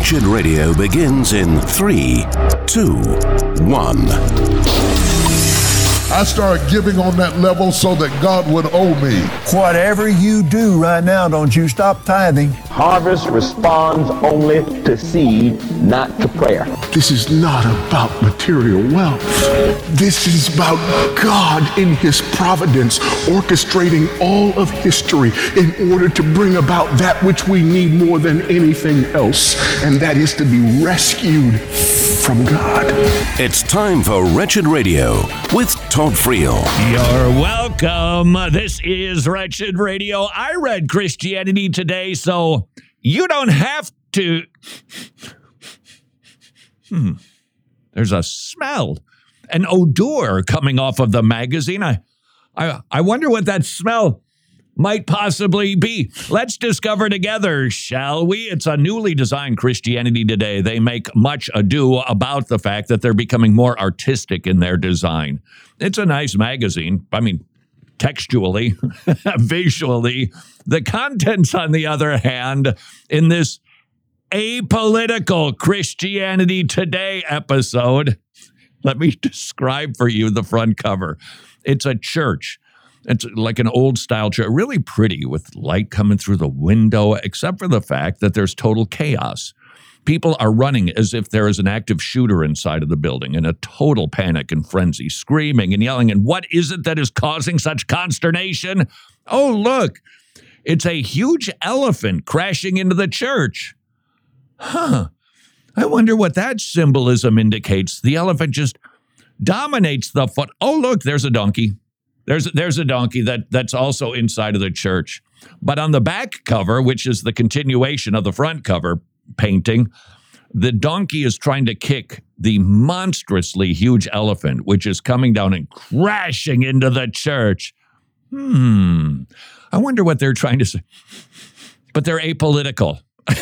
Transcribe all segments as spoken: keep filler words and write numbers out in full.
Wretched Radio begins in three, two, one. I started giving on that level so that God would owe me. Whatever you do right now, don't you stop tithing. Harvest responds only to seed, not to prayer. This is not about material wealth. This is about God in His providence orchestrating all of history in order to bring about that which we need more than anything else, and that is to be rescued from God. It's time for Wretched Radio with Todd Friel. You're welcome. This is Wretched Radio. I read Christianity Today, so you don't have to... Hmm. There's a smell, an odor coming off of the magazine. I, I, I wonder what that smell might possibly be. Let's discover together, shall we? It's a newly designed Christianity Today. They make much ado about the fact that they're becoming more artistic in their design. It's a nice magazine. I mean, textually, visually. The contents, on the other hand, in this apolitical Christianity Today episode, let me describe for you the front cover. It's a church. It's like an old style church, really pretty with light coming through the window, except for the fact that there's total chaos. People are running as if there is an active shooter inside of the building in a total panic and frenzy, screaming and yelling. And what is it that is causing such consternation? Oh, look, it's a huge elephant crashing into the church. Huh. I wonder what that symbolism indicates. The elephant just dominates the foot. Oh, look, there's a donkey. There's there's a donkey that, that's also inside of the church. But on the back cover, which is the continuation of the front cover painting, the donkey is trying to kick the monstrously huge elephant, which is coming down and crashing into the church. Hmm. I wonder what they're trying to say. But they're apolitical.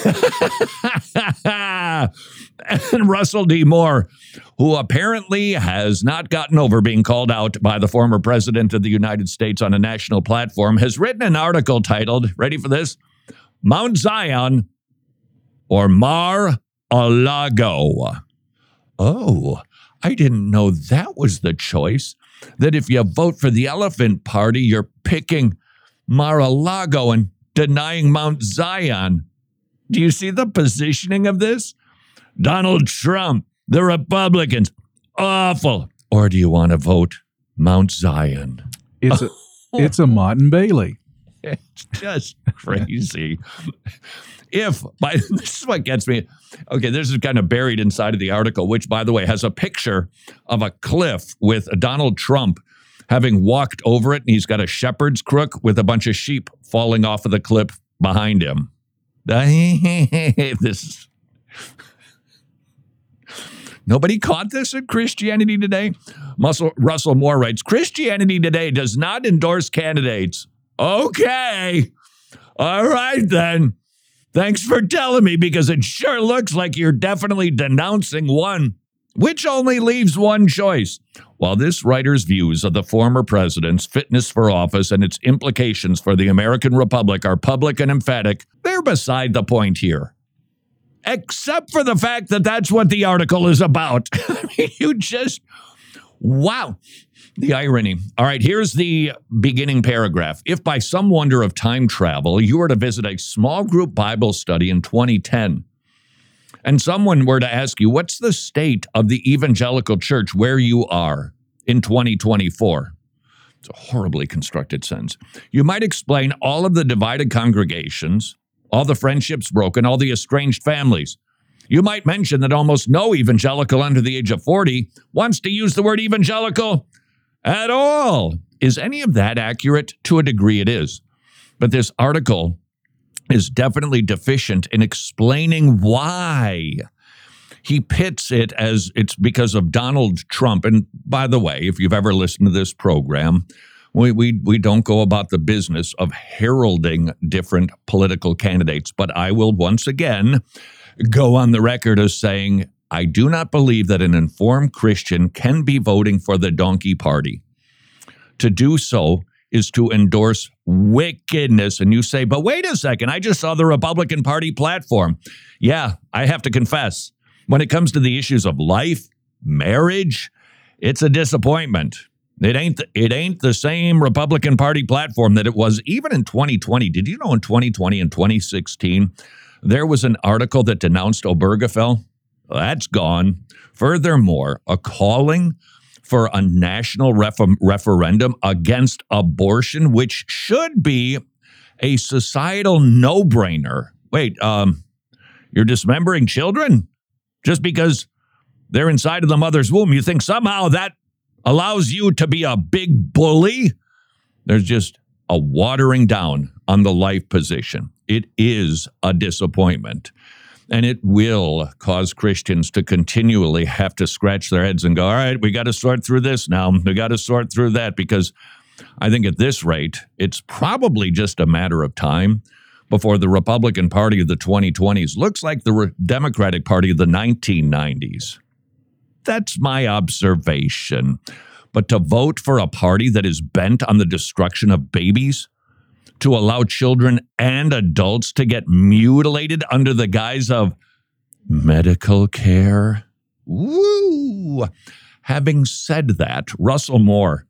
And Russell D. Moore, who apparently has not gotten over being called out by the former president of the United States on a national platform, has written an article titled, ready for this, Mount Zion or Mar-a-Lago. Oh, I didn't know that was the choice, that if you vote for the Elephant Party, you're picking Mar-a-Lago and denying Mount Zion. Do you see the positioning of this? Donald Trump, the Republicans, awful. Or do you want to vote Mount Zion? It's a, it's a Martin Bailey. It's just crazy. If, by, this is what gets me. Okay, this is kind of buried inside of the article, which, by the way, has a picture of a cliff with Donald Trump having walked over it, and he's got a shepherd's crook with a bunch of sheep falling off of the cliff behind him. This Nobody caught this in Christianity Today? Muscle, Russell Moore writes, Christianity Today does not endorse candidates. Okay. All right, then. Thanks for telling me, because it sure looks like you're definitely denouncing one, which only leaves one choice. While this writer's views of the former president's fitness for office and its implications for the American Republic are public and emphatic, they're beside the point here. Except for the fact that that's what the article is about. I mean, you just, wow. The irony. All right, here's the beginning paragraph. If by some wonder of time travel, you were to visit a small group Bible study in twenty ten, and someone were to ask you, what's the state of the evangelical church where you are in twenty twenty-four? It's a horribly constructed sentence. You might explain all of the divided congregations, all the friendships broken, all the estranged families. You might mention that almost no evangelical under the age of forty wants to use the word evangelical at all. Is any of that accurate? To a degree it is. But this article is definitely deficient in explaining why. He pits it as it's because of Donald Trump. And by the way, if you've ever listened to this program, we we we don't go about the business of heralding different political candidates. But I will once again go on the record as saying, I do not believe that an informed Christian can be voting for the donkey party. To do so is to endorse wickedness. And you say, but wait a second, I just saw the Republican Party platform. Yeah, I have to confess, when it comes to the issues of life, marriage, it's a disappointment. It ain't it ain't the same Republican Party platform that it was even in twenty twenty. Did you know in twenty twenty and twenty sixteen, there was an article that denounced Obergefell? That's gone. Furthermore, a calling for a national ref- referendum against abortion, which should be a societal no-brainer. Wait, um, you're dismembering children just because they're inside of the mother's womb? You think somehow that allows you to be a big bully? There's just a watering down on the life position. It is a disappointment. And it will cause Christians to continually have to scratch their heads and go, all right, we got to sort through this now. We got to sort through that, because I think at this rate, it's probably just a matter of time before the Republican Party of the twenty twenties looks like the Re- Democratic Party of the nineteen nineties. That's my observation. But to vote for a party that is bent on the destruction of babies, to allow children and adults to get mutilated under the guise of medical care. Woo! Having said that, Russell Moore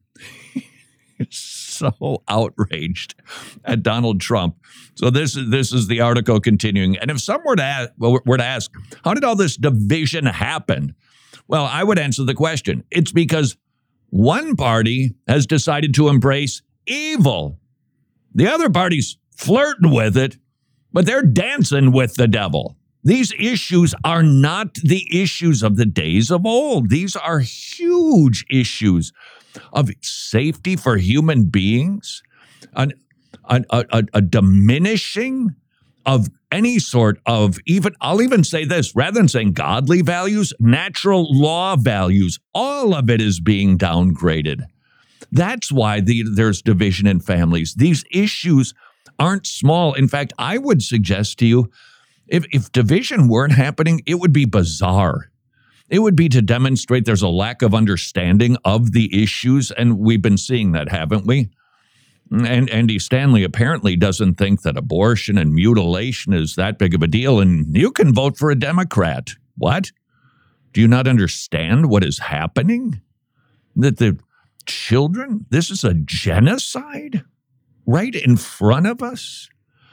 is so outraged at Donald Trump. So this is this is the article continuing. And if someone were to ask, well, were to ask, how did all this division happen? Well, I would answer the question. It's because one party has decided to embrace evil. The other party's flirting with it, but they're dancing with the devil. These issues are not the issues of the days of old. These are huge issues of safety for human beings, an, a, a, a diminishing of any sort of even, I'll even say this, rather than saying godly values, natural law values, all of it is being downgraded. That's why the, there's division in families. These issues aren't small. In fact, I would suggest to you, if, if division weren't happening, it would be bizarre. It would be to demonstrate there's a lack of understanding of the issues, and we've been seeing that, haven't we? And Andy Stanley apparently doesn't think that abortion and mutilation is that big of a deal, and you can vote for a Democrat. What? Do you not understand what is happening? That the children, this is a genocide right in front of us?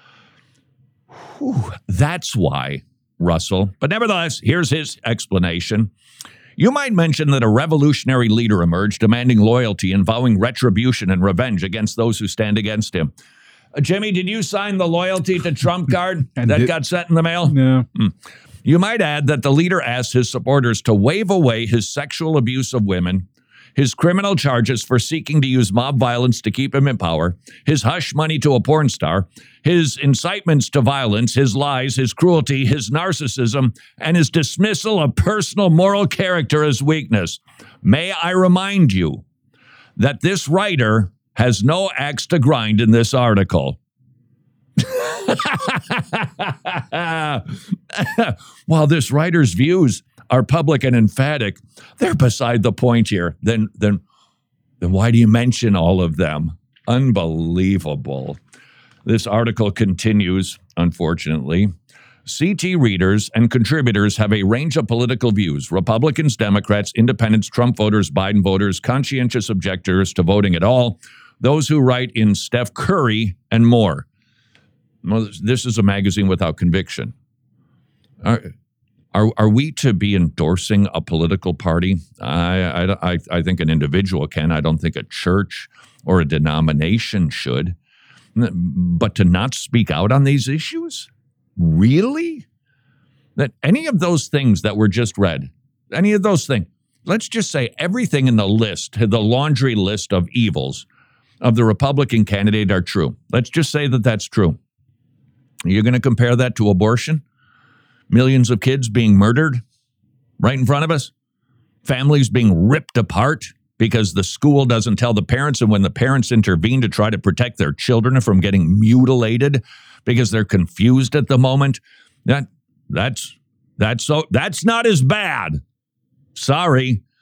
Whew, that's why, Russell. But nevertheless, here's his explanation. You might mention that a revolutionary leader emerged demanding loyalty and vowing retribution and revenge against those who stand against him. Uh, Jimmy, did you sign the loyalty to Trump card that did, got sent in the mail? No. Mm. You might add that the leader asked his supporters to wave away his sexual abuse of women, his criminal charges for seeking to use mob violence to keep him in power, his hush money to a porn star, his incitements to violence, his lies, his cruelty, his narcissism, and his dismissal of personal moral character as weakness. May I remind you that this writer has no axe to grind in this article. While this writer's views are public and emphatic, they're beside the point here. Then, then, then why do you mention all of them? Unbelievable. This article continues, unfortunately. C T readers and contributors have a range of political views. Republicans, Democrats, independents, Trump voters, Biden voters, conscientious objectors to voting at all, those who write in Steph Curry, and more. Well, this is a magazine without conviction. Are, are, are we to be endorsing a political party? I, I, I think an individual can. I don't think a church or a denomination should. But to not speak out on these issues? Really? That any of those things that were just read, any of those things, let's just say everything in the list, the laundry list of evils of the Republican candidate are true. Let's just say that that's true. You're going to compare that to abortion? Millions of kids being murdered right in front of us? Families being ripped apart because the school doesn't tell the parents, and when the parents intervene to try to protect their children from getting mutilated because they're confused at the moment, that that's that's so that's not as bad. Sorry.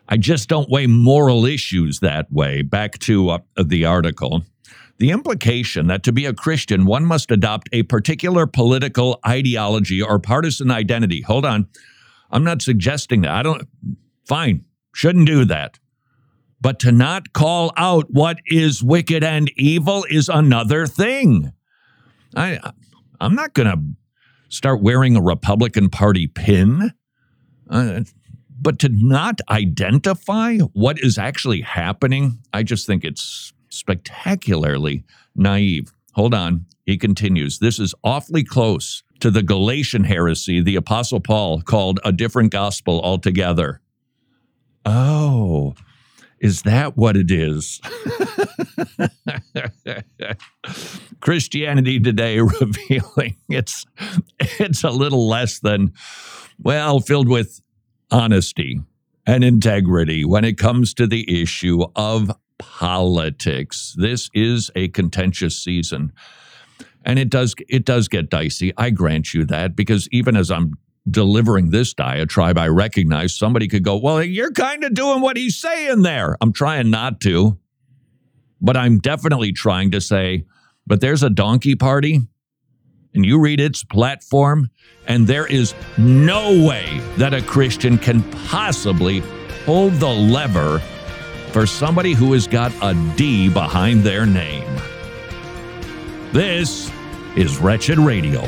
I just don't weigh moral issues that way. Back to uh, the article. The implication that to be a Christian, one must adopt a particular political ideology or partisan identity. Hold on. I'm not suggesting that. I don't, fine, shouldn't do that. But to not call out what is wicked and evil is another thing. I, I'm not going to start wearing a Republican Party pin. Uh, but to not identify what is actually happening, I just think it's spectacularly naive. Hold on. He continues. This is awfully close to the Galatian heresy the Apostle Paul called a different gospel altogether. Oh, is that what it is? Christianity Today revealing it's it's a little less than, well, filled with honesty and integrity when it comes to the issue of politics. This is a contentious season. And it does it does get dicey. I grant you that, because even as I'm delivering this diatribe, I recognize somebody could go, well, you're kind of doing what he's saying there. I'm trying not to, but I'm definitely trying to say, but there's a donkey party, and you read its platform, and there is no way that a Christian can possibly hold the lever for somebody who has got a D behind their name. This is Wretched Radio.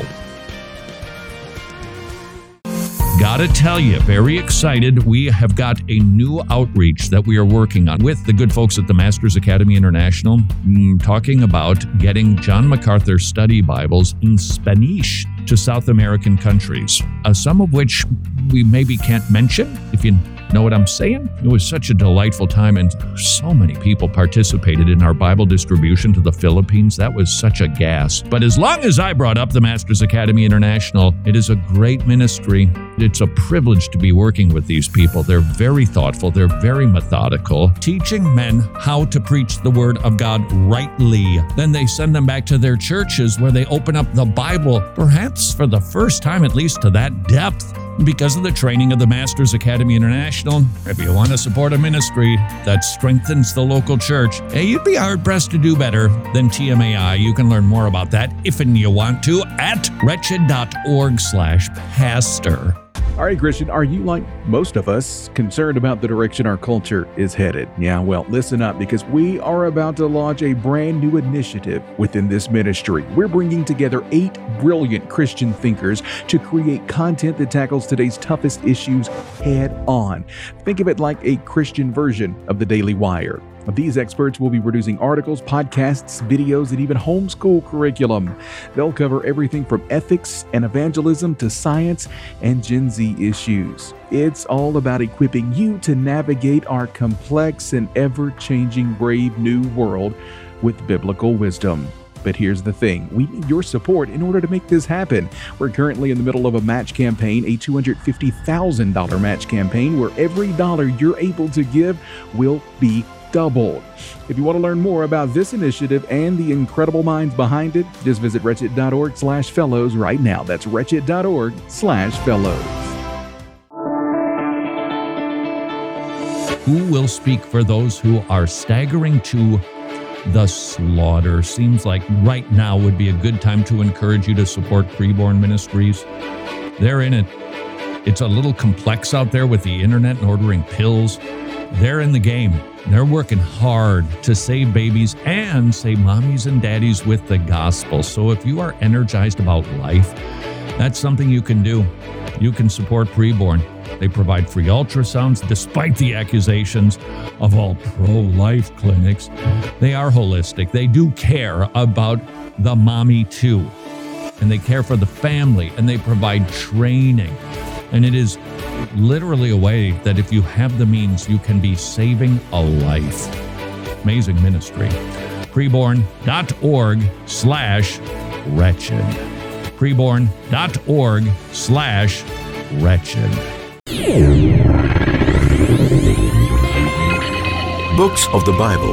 Gotta tell you, very excited. We have got a new outreach that we are working on with the good folks at the Masters Academy International, mm, talking about getting John MacArthur study Bibles in Spanish to South American countries, uh, some of which we maybe can't mention, if you know what I'm saying. It was such a delightful time, and so many people participated in our Bible distribution to the Philippines. That was such a gas. But as long as I brought up the Masters Academy International, it is a great ministry. It's a privilege to be working with these people. They're very thoughtful. They're very methodical, teaching men how to preach the Word of God rightly. Then they send them back to their churches where they open up the Bible, perhaps for the first time, at least to that depth, because of the training of the Masters Academy International. If you want to support a ministry that strengthens the local church, hey, you'd be hard-pressed to do better than T M A I. You can learn more about that if and you want to at wretched.org slash pastor. All right, Christian, are you, like most of us, concerned about the direction our culture is headed? Yeah, well, listen up, because we are about to launch a brand new initiative within this ministry. We're bringing together eight brilliant Christian thinkers to create content that tackles today's toughest issues head on. Think of it like a Christian version of the Daily Wire. These experts will be producing articles, podcasts, videos, and even homeschool curriculum. They'll cover everything from ethics and evangelism to science and Gen Z issues. It's all about equipping you to navigate our complex and ever-changing brave new world with biblical wisdom. But here's the thing, we need your support in order to make this happen. We're currently in the middle of a match campaign, a two hundred fifty thousand dollars match campaign, where every dollar you're able to give will be doubled. If you want to learn more about this initiative and the incredible minds behind it, just visit wretched.org slash fellows right now. That's wretched.org slash fellows. Who will speak for those who are staggering to the slaughter? Seems like right now would be a good time to encourage you to support Preborn Ministries. They're in it. It's a little complex out there with the internet and ordering pills. They're in the game. They're working hard to save babies and save mommies and daddies with the gospel. So if you are energized about life, that's something you can do. You can support Preborn. They provide free ultrasounds despite the accusations of all pro-life clinics. They are holistic. They do care about the mommy too. And they care for the family, and they provide training. And it is literally a way that if you have the means, you can be saving a life. Amazing ministry. Preborn.org slash wretched. Preborn.org slash wretched. Books of the Bible.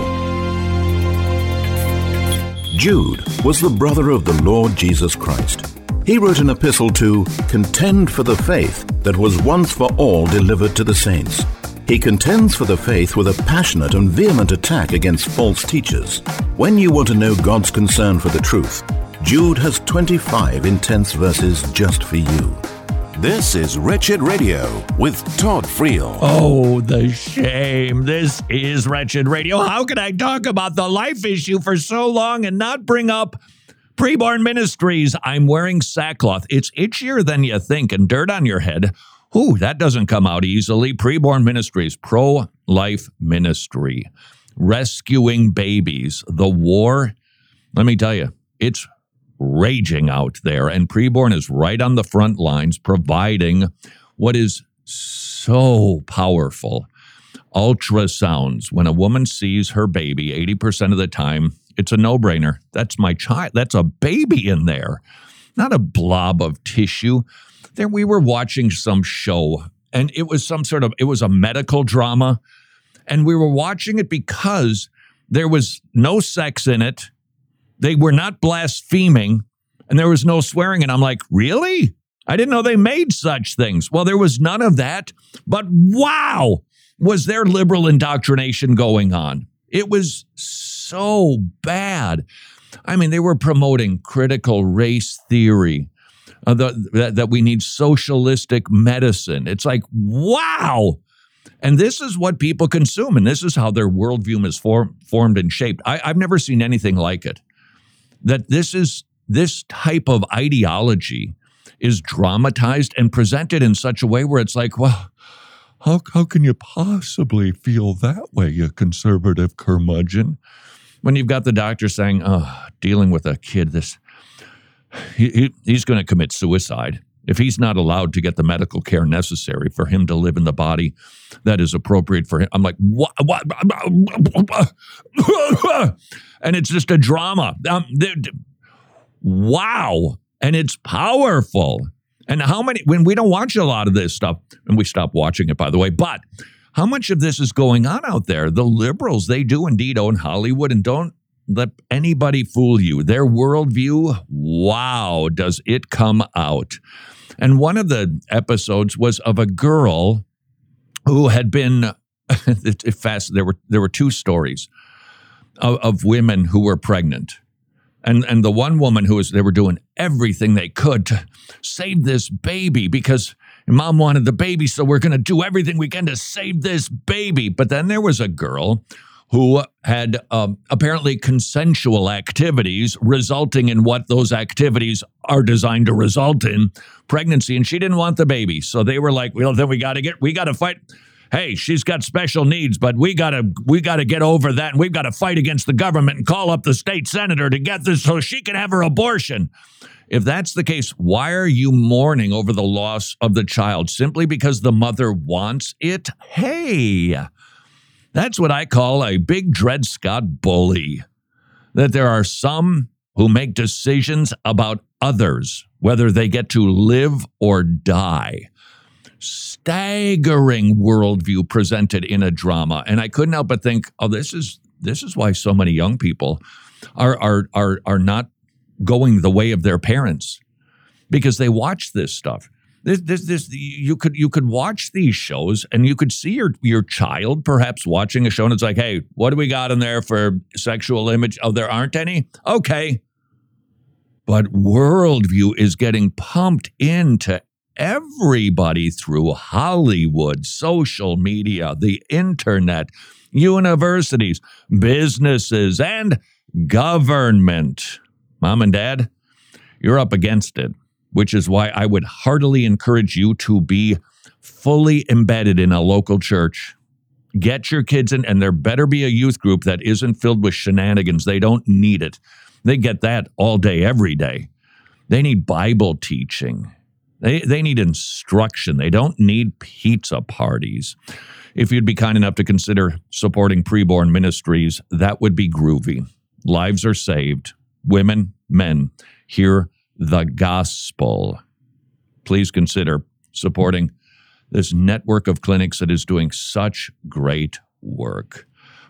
Jude was the brother of the Lord Jesus Christ. He wrote an epistle to contend for the faith that was once for all delivered to the saints. He contends for the faith with a passionate and vehement attack against false teachers. When you want to know God's concern for the truth, Jude has twenty-five intense verses just for you. This is Wretched Radio with Todd Friel. Oh, the shame. This is Wretched Radio. How can I talk about the life issue for so long and not bring up Preborn Ministries? I'm wearing sackcloth. It's itchier than you think, and dirt on your head. Ooh, that doesn't come out easily. Preborn Ministries, pro-life ministry, rescuing babies. The war, let me tell you, it's raging out there, and Preborn is right on the front lines providing what is so powerful. Ultrasounds. When a woman sees her baby, eighty percent of the time, it's a no-brainer. That's my child. That's a baby in there, not a blob of tissue. There, we were watching some show, and it was some sort of, it was a medical drama, and we were watching it because there was no sex in it. They were not blaspheming, and there was no swearing, and I'm like, really? I didn't know they made such things. Well, there was none of that, but wow, was there liberal indoctrination going on. It was so bad. I mean, they were promoting critical race theory, uh, the, that, that we need socialistic medicine. It's like, wow. And this is what people consume, and this is how their worldview is form, formed and shaped. I, I've never seen anything like it. That this is this type of ideology is dramatized and presented in such a way where it's like, well, how, how can you possibly feel that way, you conservative curmudgeon? When you've got the doctor saying, oh, dealing with a kid, this he, he, he's going to commit suicide if he's not allowed to get the medical care necessary for him to live in the body that is appropriate for him. I'm like, what? what? And it's just a drama. Um, wow. And it's powerful. And how many, when we don't watch a lot of this stuff, and we stopped watching it, by the way, but how much of this is going on out there? The liberals, they do indeed own Hollywood, and don't let anybody fool you. Their worldview, wow, does it come out. And one of the episodes was of a girl who had been, it, it fast, there were there were two stories of, of women who were pregnant. And and the one woman who was, they were doing everything they could to save this baby because mom wanted the baby, so we're going to do everything we can to save this baby. But then there was a girl who had um, apparently consensual activities resulting in what those activities are designed to result in, pregnancy, and she didn't want the baby. So they were like, well, then we got to get, we got to fight. Hey, she's got special needs, but we got to we got to get over that, and we've got to fight against the government and call up the state senator to get this so she can have her abortion. If that's the case, why are you mourning over the loss of the child? Simply because the mother wants it? Hey, that's what I call a big Dred Scott bully. That there are some who make decisions about others, whether they get to live or die. Staggering worldview presented in a drama. And I couldn't help but think, oh, this is this is why so many young people are are are are not going the way of their parents, because they watch this stuff. This, this, this, you could you could watch these shows and you could see your your child perhaps watching a show and it's like, hey, what do we got in there for sexual image? Oh, there aren't any? Okay. But worldview is getting pumped into everybody through Hollywood, social media, the internet, universities, businesses, and government. Mom and Dad, you're up against it, which is why I would heartily encourage you to be fully embedded in a local church. Get your kids in, and there better be a youth group that isn't filled with shenanigans. They don't need it. They get that all day, every day. They need Bible teaching. They they need instruction. They don't need pizza parties. If you'd be kind enough to consider supporting Preborn Ministries, that would be groovy. Lives are saved. Women, men, hear the gospel. Please consider supporting this network of clinics that is doing such great work.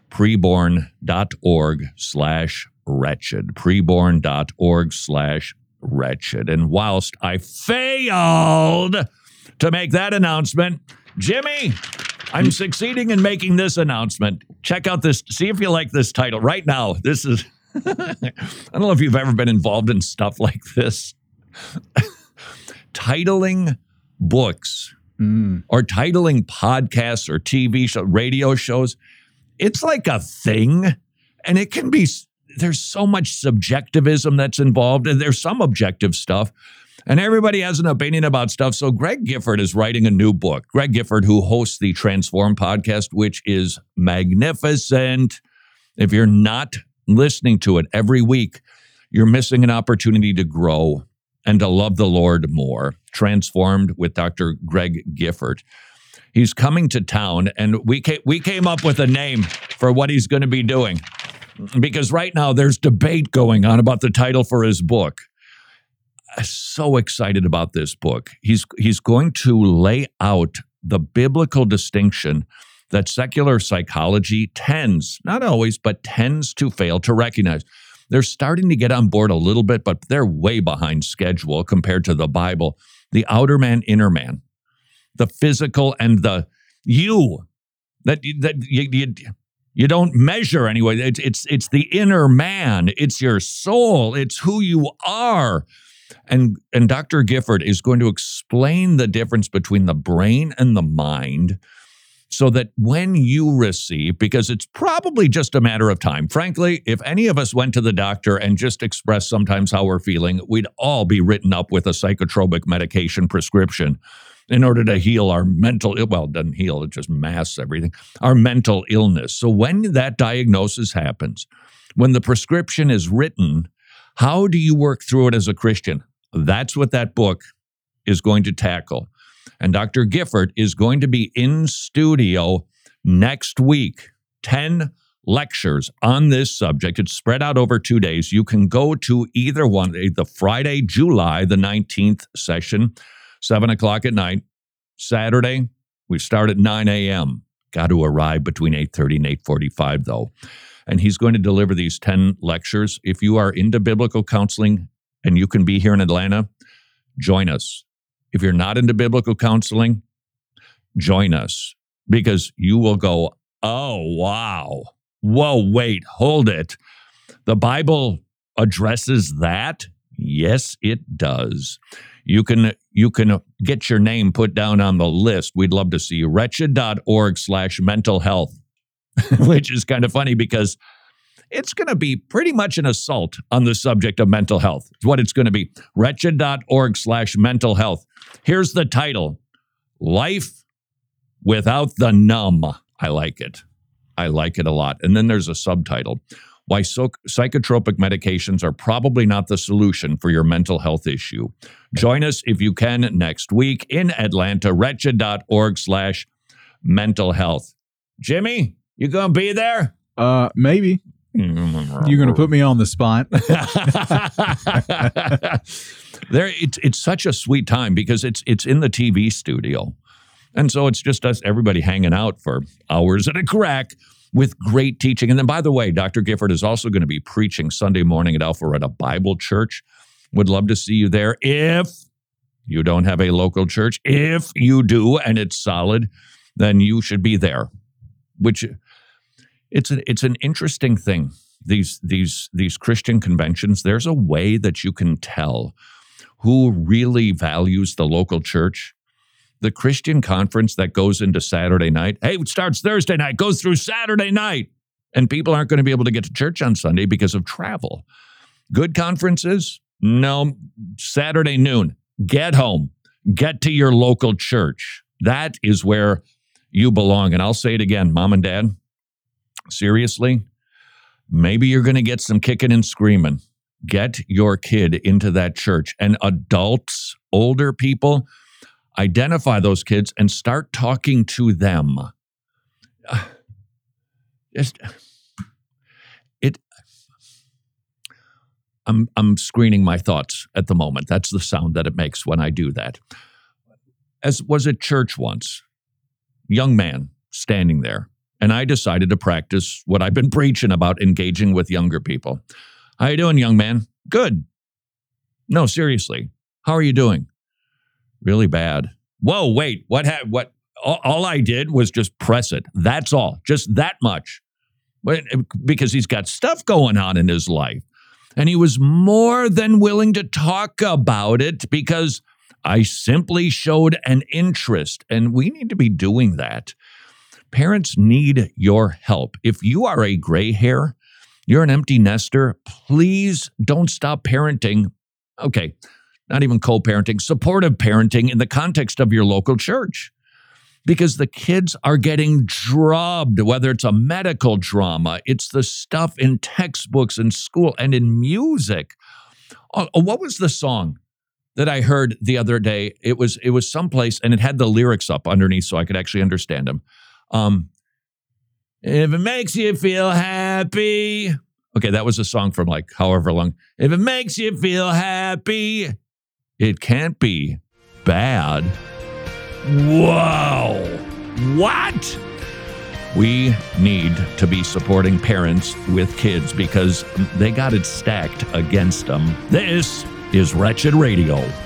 Preborn.org slash wretched. Preborn.org slash wretched. And whilst I failed to make that announcement, Jimmy, I'm succeeding in making this announcement. Check out this. See if you like this title right now. This is, I don't know if you've ever been involved in stuff like this. Titling books mm. or titling podcasts or T V shows, radio shows. It's like a thing, and it can be, there's so much subjectivism that's involved, and there's some objective stuff, and everybody has an opinion about stuff. So Greg Gifford is writing a new book. Greg Gifford, who hosts the Transform podcast, which is magnificent. If you're not listening to it every week, you're missing an opportunity to grow and to love the Lord more. Transformed with Doctor Greg Gifford. He's coming to town, and we came, we came up with a name for what he's going to be doing, because right now there's debate going on about the title for his book. I'm so excited about this book. He's he's going to lay out the biblical distinction that secular psychology tends, not always, but tends to fail to recognize. They're starting to get on board a little bit, but they're way behind schedule compared to the Bible. The outer man, inner man. The physical and the you that that you, you, you don't measure anyway. It's, it's it's the inner man. It's your soul. It's who you are. And and Doctor Gifford is going to explain the difference between the brain and the mind, so that when you receive, because it's probably just a matter of time. Frankly, if any of us went to the doctor and just expressed sometimes how we're feeling, we'd all be written up with a psychotropic medication prescription in order to heal our mental, well, it doesn't heal, it just masks everything, our mental illness. So when that diagnosis happens, when the prescription is written, how do you work through it as a Christian? That's what that book is going to tackle. And Doctor Gifford is going to be in studio next week, ten lectures on this subject. It's spread out over two days. You can go to either one, the Friday, July the nineteenth session, seven o'clock at night. Saturday, we start at nine a.m. Got to arrive between eight thirty and eight forty-five, though. And he's going to deliver these ten lectures. If you are into biblical counseling and you can be here in Atlanta, join us. If you're not into biblical counseling, join us, because you will go, oh, wow. Whoa, wait, hold it. The Bible addresses that? Yes, it does. You can you can get your name put down on the list. We'd love to see you. Wretched.org slash mental health, which is kind of funny because it's going to be pretty much an assault on the subject of mental health. It's what it's going to be. Wretched.org slash mental health. Here's the title. Life Without the Numb. I like it. I like it a lot. And then there's a subtitle. Why so- psychotropic medications are probably not the solution for your mental health issue. Join us if you can next week in Atlanta. Wretched.org slash mental health. Jimmy, you going to be there? Uh, maybe. You're going to put me on the spot. There, it's it's such a sweet time because it's it's in the T V studio, and so it's just us, everybody hanging out for hours at a crack with great teaching. And then, by the way, Doctor Gifford is also going to be preaching Sunday morning at Alpharetta Bible Church. Would love to see you there. If you don't have a local church, if you do and it's solid, then you should be there. Which it's an it's an interesting thing. These these these Christian conventions. There's a way that you can tell who really values the local church. The Christian conference that goes into Saturday night. Hey, it starts Thursday night, goes through Saturday night, and people aren't going to be able to get to church on Sunday because of travel. Good conferences? No, Saturday noon. Get home. Get to your local church. That is where you belong. And I'll say it again, Mom and Dad, seriously, maybe you're going to get some kicking and screaming. Get your kid into that church. And adults, older people, identify those kids and start talking to them. Just, it. I'm I'm screening my thoughts at the moment. That's the sound that it makes when I do that. As was at church once, young man standing there, and I decided to practice what I've been preaching about, engaging with younger people. How you doing, young man? Good. No, seriously. How are you doing? Really bad. Whoa, wait. What? Ha- what? all, all I did was just press it. That's all, just that much. But, because he's got stuff going on in his life. And he was more than willing to talk about it because I simply showed an interest. And we need to be doing that. Parents need your help. If you are a gray hair, you're an empty nester, please don't stop parenting. Okay, not even co-parenting, supportive parenting in the context of your local church. Because the kids are getting drubbed, whether it's a medical drama, it's the stuff in textbooks in school and in music. Oh, what was the song that I heard the other day? It was it was someplace, and it had the lyrics up underneath so I could actually understand them. Um, if it makes you feel happy. Okay, that was a song from like however long. If it makes you feel happy, it can't be bad. Whoa. What? We need to be supporting parents with kids because they got it stacked against them. This is Wretched Radio.